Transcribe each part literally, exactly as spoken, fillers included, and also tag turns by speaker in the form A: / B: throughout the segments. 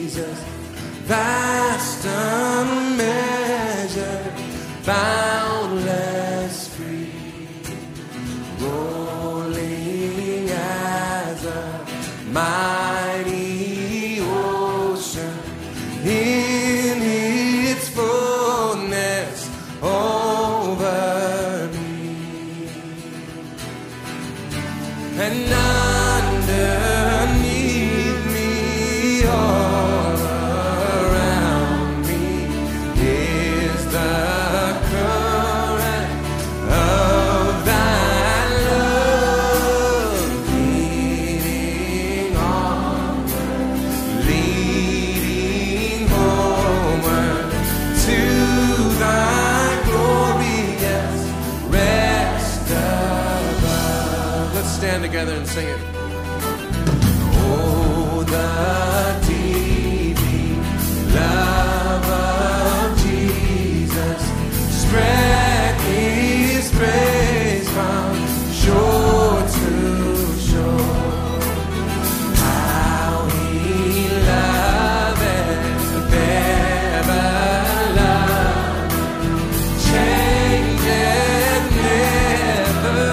A: Jesus, vast, unmeasured, boundless, free, rolling as a mighty ocean in its fullness over me. And underneath me, all around me, is the current of thy love, leading onward, leading homeward to thy glorious rest above. Let's stand together and sing it. Oh, the deep, deep love of Jesus, spread his praise from shore to shore. How he loveth, ever loved, changeth never,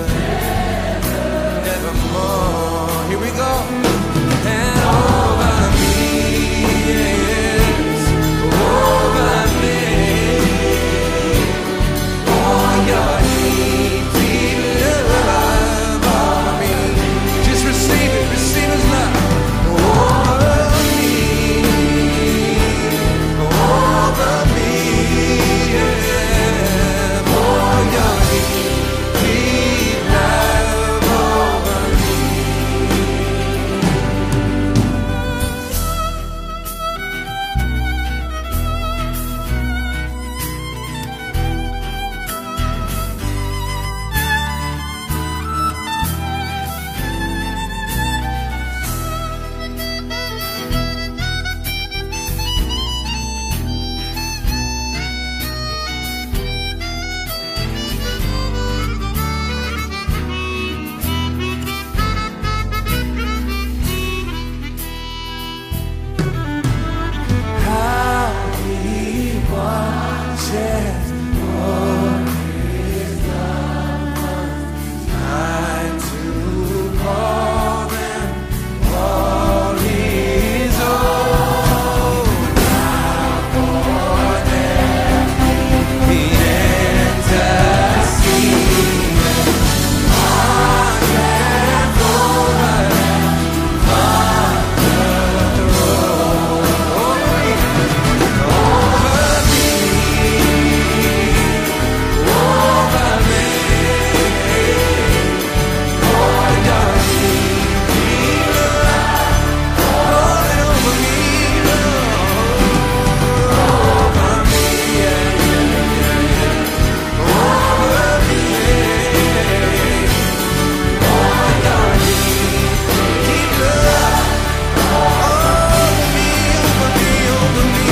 A: evermore. Here we go. And over me, yes, over me, oh, your deep, deep love over me. Just receive it, receive his love. Over me, over me, yeah, oh, your deep, deep love over me. How he watches o'er his loved ones, trying to call them all his own. Now for them he intercedes, watching over them on the throne. Over me, over me, over me, oh, your deep, deep love, rolling over me, over me, yeah, yeah, yeah, over me, oh, your deep, deep love, over me, over me, over me,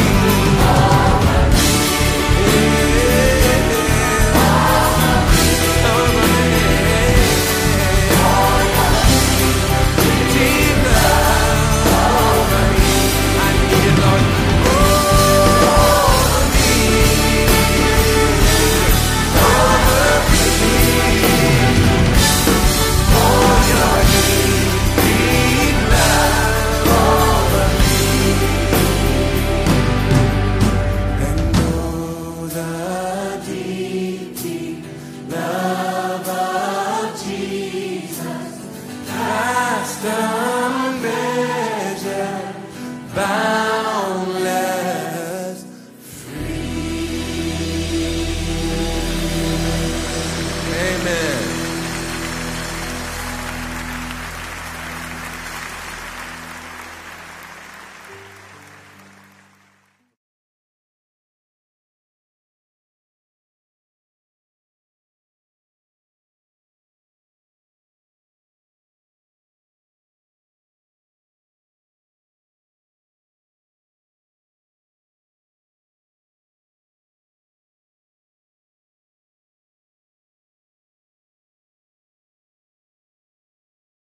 A: deep love over me. I need it, Lord. Over me, over me, oh, your deep, deep love over me. And oh, the deep, deep love of Jesus, vast, unmeasured, boundless.